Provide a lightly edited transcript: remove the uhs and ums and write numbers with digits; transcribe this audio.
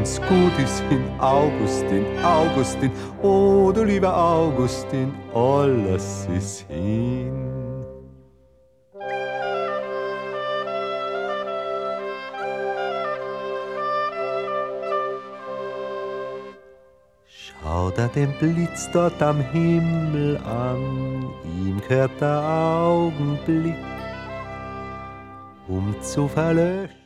wenn's gut ist in Augustin, Augustin, oh du lieber Augustin, alles ist hin. Schaut er den Blitz dort am Himmel an, ihm gehört der Augenblick, um zu verlöschen